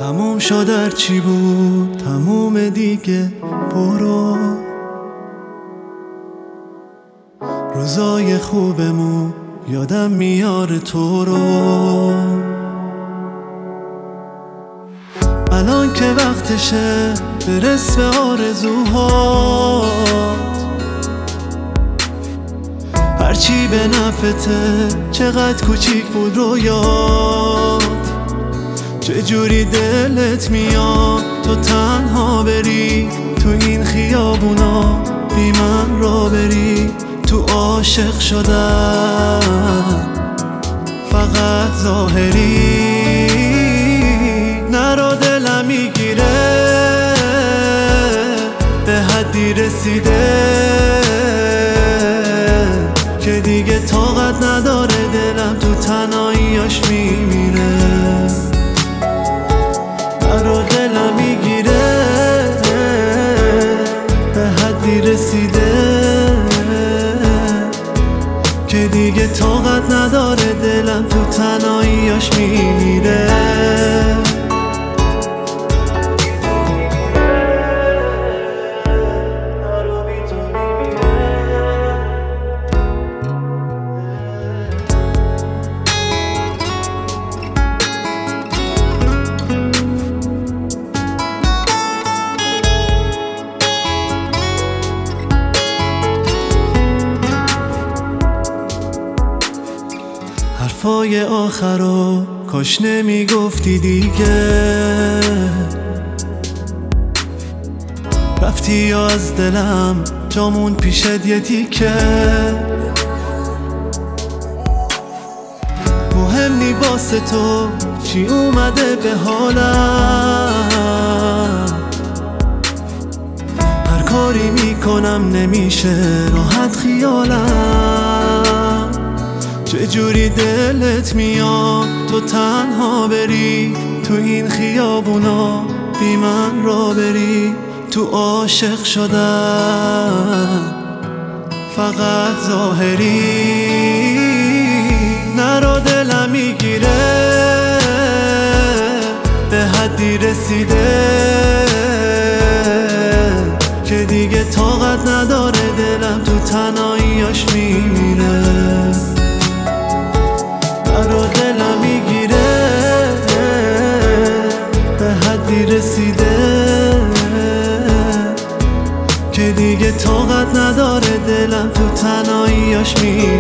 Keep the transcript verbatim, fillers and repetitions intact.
تموم شد هر چی بود، تموم دیگه، برو. روزای خوبمون یادم میاره تو رو. الان که وقتشه برس به آرزوهات، هرچی به نفته، چقدر کوچیک بود رویات. چجوری دلت میاد تو تنها بری تو این خیابونا، بی من را بری. تو عاشق شدن فقط ظاهری، نرو دلم میگیره به حدی رسیده که دیگه طاقت نداره. دلم تو تنهاییاش میمیره. نرو دلم میگیره به حدی رسیده که دیگه طاقت نداره. دلم تو تنهاییاش میمیره. حرفای آخرو کاش نمیگفتی دیگه، رفتی یا از دلم جامون پیشت یه تیکه. مهم نی واسه تو چی اومده به حالم، هر کاری میکنم نمیشه راحت خیالم. چجوری دلت میاد تو تنها بری تو این خیابونا، بی من را بری. تو عاشق شدن فقط ظاهری، نرو دلم میگیره به حدی رسیده که دیگه طاقت نداره. دلم تو تنهاییاش میمیره. نرو دلم میگیره به حدی رسیده که دیگه طاقت نداره. دلم تو تنهاییاش میمیره.